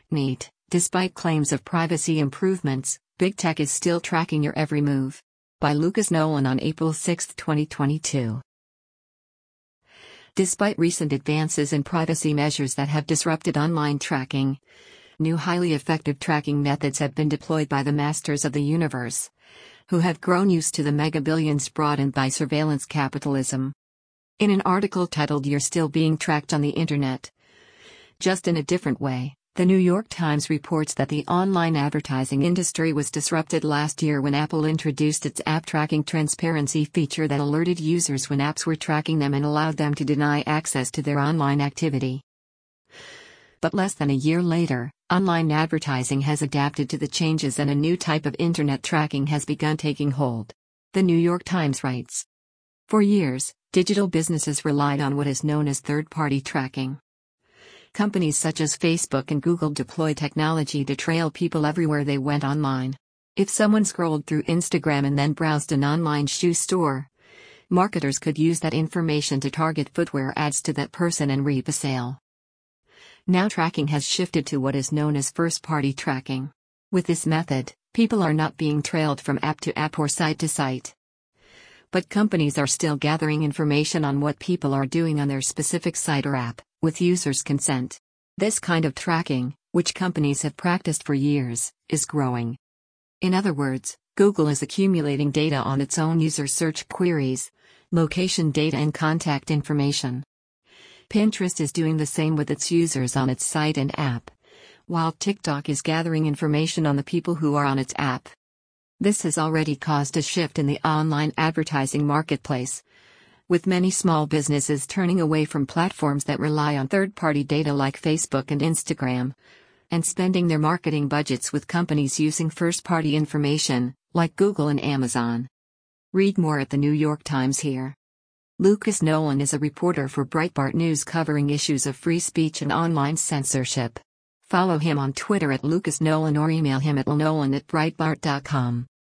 Neat, despite claims of privacy improvements, big tech is still tracking your every move. By Lucas Nolan on April 6, 2022. Despite recent advances in privacy measures that have disrupted online tracking, new highly effective tracking methods have been deployed by the masters of the universe, who have grown used to the mega billions brought in by surveillance capitalism. In an article titled "You're Still Being Tracked on the Internet, Just in a Different Way," The New York Times reports that the online advertising industry was disrupted last year when Apple introduced its app tracking transparency feature that alerted users when apps were tracking them and allowed them to deny access to their online activity. But less than a year later, online advertising has adapted to the changes and a new type of internet tracking has begun taking hold. The New York Times writes, "For years, digital businesses relied on what is known as third-party tracking. Companies such as Facebook and Google deploy technology to trail people everywhere they went online. If someone scrolled through Instagram and then browsed an online shoe store, marketers could use that information to target footwear ads to that person and reap a sale. Now tracking has shifted to what is known as first-party tracking. With this method, people are not being trailed from app to app or site to site. But companies are still gathering information on what people are doing on their specific site or app, with users' consent. This kind of tracking, which companies have practiced for years, is growing. In other words, Google is accumulating data on its own user search queries, location data and contact information. Pinterest is doing the same with its users on its site and app, while TikTok is gathering information on the people who are on its app. This has already caused a shift in the online advertising marketplace, with many small businesses turning away from platforms that rely on third-party data like Facebook and Instagram, and spending their marketing budgets with companies using first-party information, like Google and Amazon. Read more at the New York Times here. Lucas Nolan is a reporter for Breitbart News covering issues of free speech and online censorship. Follow him on Twitter at Lucas Nolan or email him at lnolan@breitbart.com.